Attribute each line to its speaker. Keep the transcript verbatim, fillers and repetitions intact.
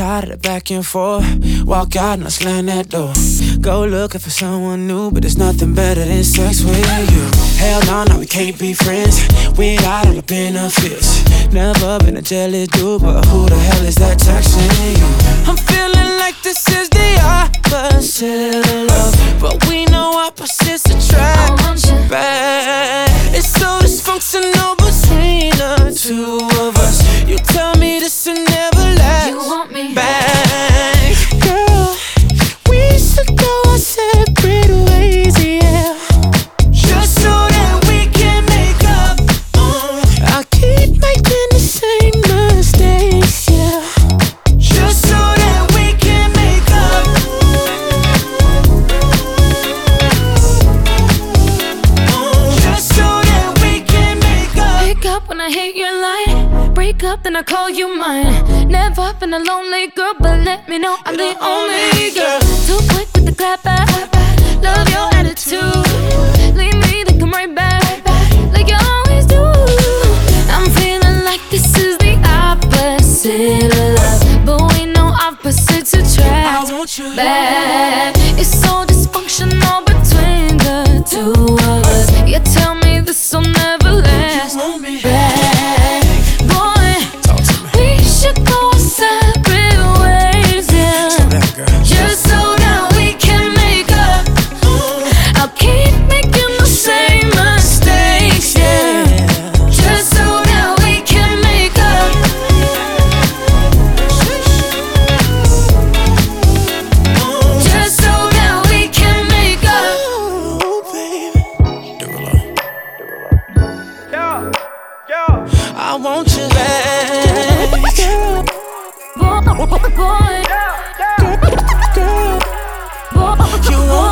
Speaker 1: tired of the back and forth. Walk out and I slam that door. Go looking for someone new, but there's nothing better than sex with you. Hell no, no, we can't be friends. We got all the benefits. Never been a jealous dude, but who the hell is that texting you? I'm feeling like this is the opposite of love, but we know opposites attract. Back. It's so dysfunctional between the two of us. You tell me this will never last.
Speaker 2: You want me
Speaker 1: back, girl. We should go our separate ways, yeah. Just so that we can make up. Uh, I keep making the same mistakes, yeah. Just so that we can make up. Uh, just so that we can make up.
Speaker 2: Pick up when I hit your line. Break up, then I call you mine. Never been a lonely girl, but let me know I'm the only girl. Too quick with the clap back. Love your attitude. Leave me, then come right back, like you always do. I'm feeling like this is the opposite of love, but we know opposites attract.
Speaker 1: I want you
Speaker 2: back. It's so dysfunctional between the two of us. You tell me this will never last.
Speaker 1: You want me
Speaker 2: back, boy. We should go separate ways, yeah.
Speaker 1: So that girl.
Speaker 2: Just so that we can make up. I'll keep making the same mistakes, yeah. Just so that we can make up. Just so that we can make up.
Speaker 1: Oh, baby. Derulo. Yo, yo. I want you back.
Speaker 2: Boy, boy, boy.
Speaker 1: Girl, girl.
Speaker 2: Boy,
Speaker 1: You want